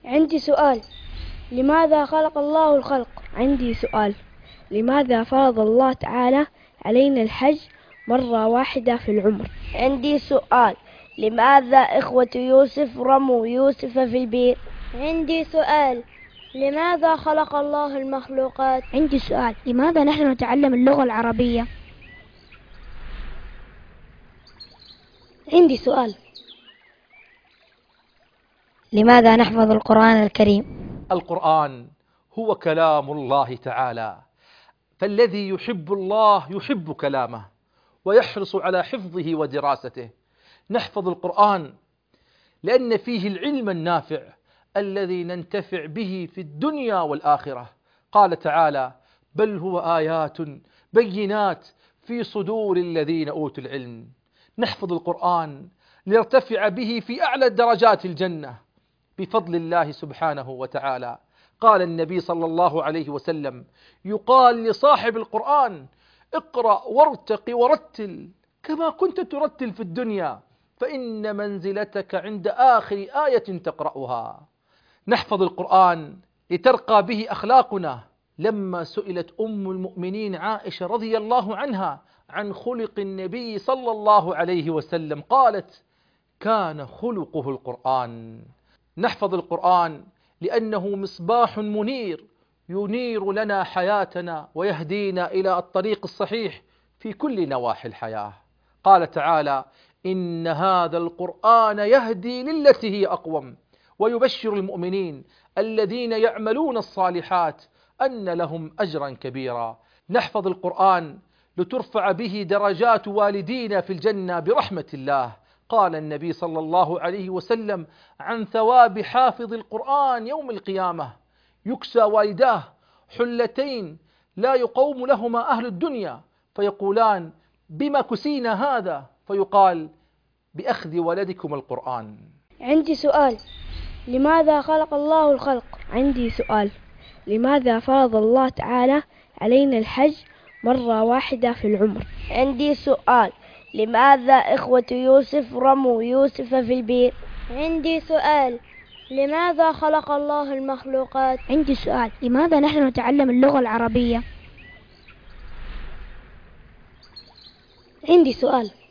عندي سؤال. لماذا خلق الله الخلق؟ عندي سؤال. لماذا فرض الله تعالى علينا الحج مرة واحدة في العمر؟ عندي سؤال. لماذا إخوة يوسف رموا يوسف في البئر؟ عندي سؤال. لماذا خلق الله المخلوقات؟ عندي سؤال. لماذا نحن نتعلم اللغة العربية؟ عندي سؤال. لماذا نحفظ القرآن الكريم؟ القرآن هو كلام الله تعالى، فالذي يحب الله يحب كلامه ويحرص على حفظه ودراسته. نحفظ القرآن لأن فيه العلم النافع الذي ننتفع به في الدنيا والآخرة. قال تعالى: بل هو آيات بينات في صدور الذين أوتوا العلم. نحفظ القرآن لنرتفع به في أعلى درجات الجنة بفضل الله سبحانه وتعالى. قال النبي صلى الله عليه وسلم: يقال لصاحب القرآن: اقرأ وارتق ورتل كما كنت ترتل في الدنيا، فإن منزلتك عند آخر آية تقرأها. نحفظ القرآن لترقى به أخلاقنا. لما سئلت أم المؤمنين عائشة رضي الله عنها عن خلق النبي صلى الله عليه وسلم قالت: كان خلقه القرآن. نحفظ القرآن لأنه مصباح منير ينير لنا حياتنا ويهدينا إلى الطريق الصحيح في كل نواحي الحياة. قال تعالى: إن هذا القرآن يهدي للتي هي أقوم ويبشر المؤمنين الذين يعملون الصالحات أن لهم أجرا كبيرا. نحفظ القرآن لترفع به درجات والدينا في الجنة برحمة الله. قال النبي صلى الله عليه وسلم عن ثواب حافظ القرآن يوم القيامة: يكسى والداه حلتين لا يقوم لهما أهل الدنيا، فيقولان: بما كسينا هذا؟ فيقال: بأخذ ولدكم القرآن. عندي سؤال. لماذا خلق الله الخلق؟ عندي سؤال. لماذا فرض الله تعالى علينا الحج مرة واحدة في العمر؟ عندي سؤال. لماذا إخوة يوسف رموا يوسف في البئر؟ عندي سؤال. لماذا خلق الله المخلوقات؟ عندي سؤال. لماذا نحن نتعلم اللغة العربية؟ عندي سؤال.